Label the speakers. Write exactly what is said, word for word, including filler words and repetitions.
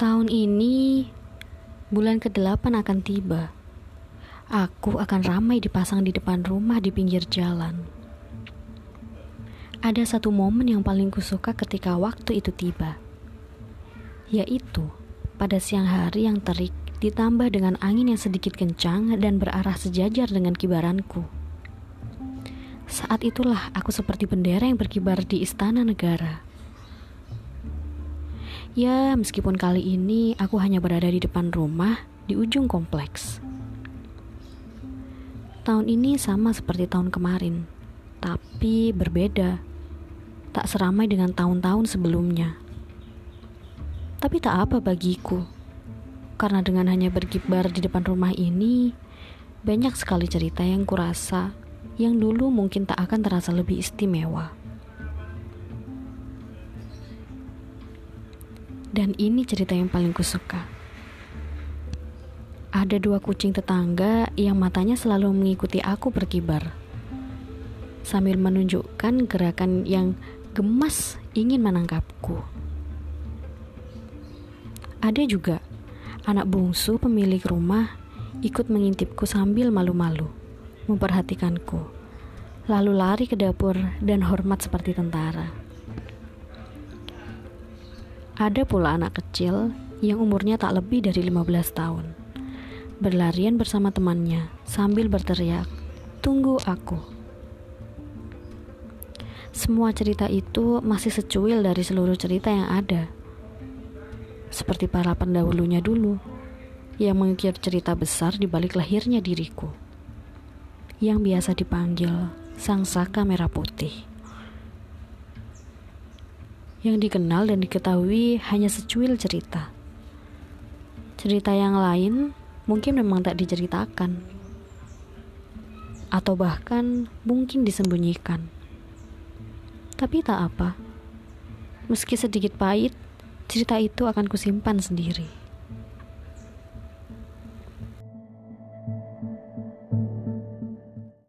Speaker 1: Tahun ini, bulan kedelapan akan tiba. Aku akan ramai dipasang di depan rumah di pinggir jalan. Ada satu momen yang paling kusuka ketika waktu itu tiba, yaitu pada siang hari yang terik ditambah dengan angin yang sedikit kencang dan berarah sejajar dengan kibaranku. Saat itulah aku seperti bendera yang berkibar di istana negara. Ya, meskipun kali ini aku hanya berada di depan rumah di ujung kompleks. Tahun ini sama seperti tahun kemarin, tapi berbeda. Tak seramai dengan tahun-tahun sebelumnya. Tapi tak apa bagiku, karena dengan hanya berkibar di depan rumah ini, banyak sekali cerita yang kurasa yang dulu mungkin tak akan terasa lebih istimewa. Dan ini cerita yang paling kusuka. Ada dua kucing tetangga yang matanya selalu mengikuti aku berkibar, sambil menunjukkan gerakan yang gemas ingin menangkapku. Ada juga anak bungsu pemilik rumah ikut mengintipku sambil malu-malu, memperhatikanku, lalu lari ke dapur dan hormat seperti tentara. Ada pula anak kecil yang umurnya tak lebih dari lima belas tahun, berlarian bersama temannya sambil berteriak, "Tunggu aku." Semua cerita itu masih secuil dari seluruh cerita yang ada. Seperti para pendahulunya dulu, yang mengukir cerita besar di balik lahirnya diriku, yang biasa dipanggil Sang Saka Merah Putih. Yang dikenal dan diketahui hanya secuil cerita. Cerita yang lain mungkin memang tak diceritakan, atau bahkan mungkin disembunyikan. Tapi tak apa, meski sedikit pahit, cerita itu akan kusimpan sendiri.